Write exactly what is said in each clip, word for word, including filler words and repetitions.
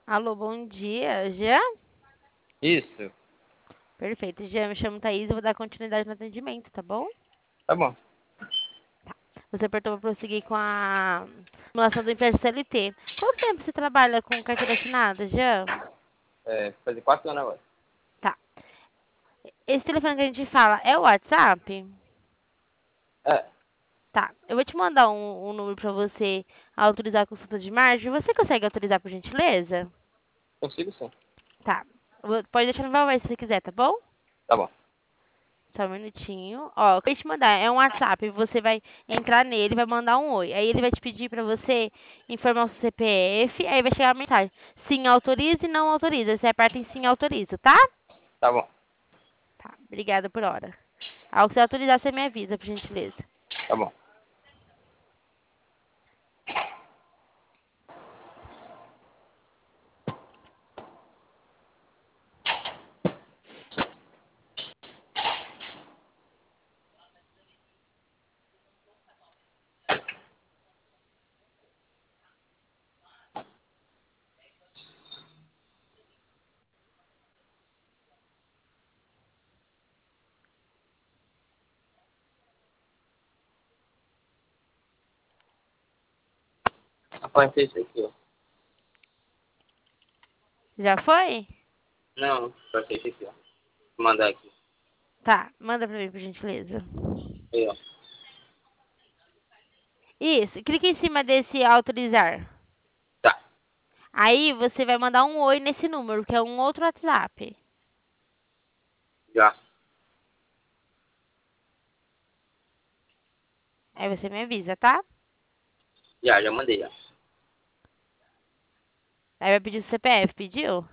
Alô, bom dia, Jean? Isso, Perfeito, Jean, me chamo Thaís, eu vou dar continuidade no atendimento, tá bom? tá bom. Você apertou para prosseguir com a simulação do empréstimo C L T. Quanto tempo você trabalha com carteira assinada, Jean? É, fazer quatro anos agora. Tá. Esse telefone que a gente fala é o WhatsApp? É, Tá. Eu vou te mandar um, um número para você autorizar a consulta de margem. Você consegue autorizar, por gentileza? consigo sim. Tá. Vou- Pode deixar no vai se você quiser, tá bom? Tá bom. Só um minutinho. Ó, o que eu ia te mandar é um WhatsApp. Você vai entrar nele, vai mandar um oi. Aí ele vai te pedir pra você informar o seu C P F. Aí vai chegar a mensagem: sim, autoriza e não autoriza. Você aperta em sim, autoriza, tá? Tá bom. Tá. Obrigada por hora. Ao que você autorizar, você me avisa, por gentileza. Tá bom. Apareceu isso aqui, ó. Já foi? Não, apareceu isso aqui, ó. Vou mandar aqui. Tá. Manda pra mim, por gentileza. Aí, ó. Isso. Clique em cima desse autorizar. Tá, Aí você vai mandar um oi nesse número, que é um outro WhatsApp. já. Aí você me avisa, tá? Já, já mandei, já. Aí vai pedir o C P F, pediu?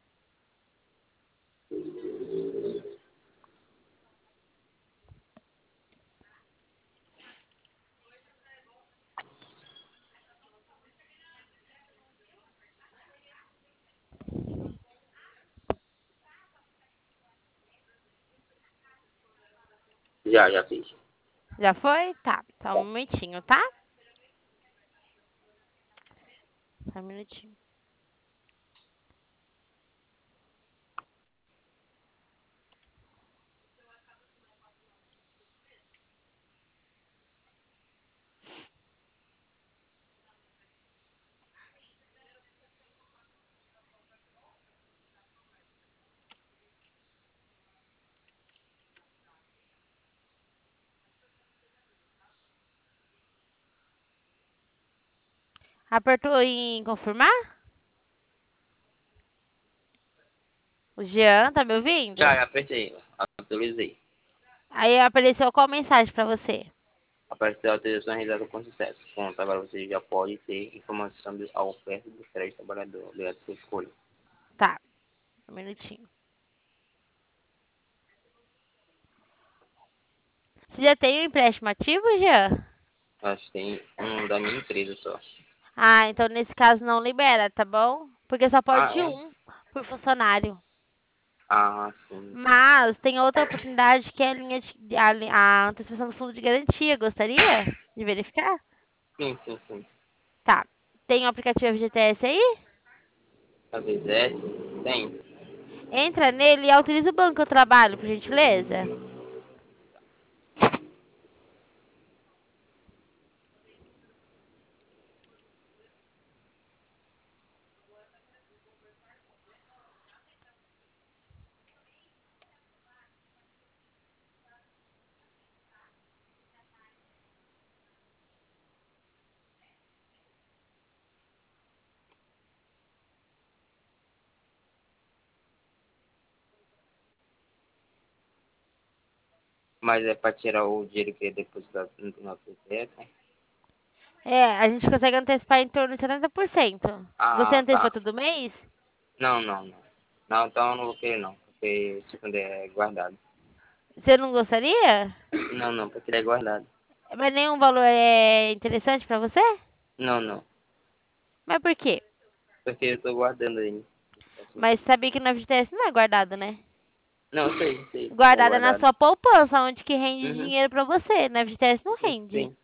Já, já fiz. Já foi? Tá. Só um momentinho, tá? Só um minutinho. Apertou em confirmar? O Jean, tá me Já, ouvindo? já apertei, ó. Autorizei. Aí apareceu qual mensagem pra você? Apareceu a autorização realizada com sucesso. Pronto, agora você já pode ter informação da oferta do crédito trabalhador. Obrigado por sua escolha. Tá, um minutinho. Você já tem o empréstimo ativo, Jean? Acho que tem um da minha empresa só. Ah, então nesse caso não libera, tá bom? Porque só Ah, pode é? um por funcionário. Ah, sim, sim. Mas tem outra oportunidade que é a linha de, a, li- a antecipação do fundo de garantia. Gostaria de verificar? Sim, sim, sim. Tá. Tem o aplicativo F G T S aí? Talvez essa? Tem. Entra nele e autoriza o banco que eu trabalho, por gentileza. Mas é para tirar o dinheiro que é depositado no nosso C P F? É, a gente consegue antecipar em torno de setenta por cento. Você Ah, antecipa tá. todo mês? Não, não, não. Não, então eu não vou querer não, porque esse fundo é guardado. Você não gostaria? Não, não, porque ele é guardado. Mas nenhum valor é interessante pra você? Não, não, Mas por quê? porque eu tô guardando ele. Assim. Mas sabia que no F G T S não é guardado, né? Não, sei, sei, é Guardado é na guardado. sua poupança, onde que rende Uhum, dinheiro pra você. No F G T S não sim, rende. sim.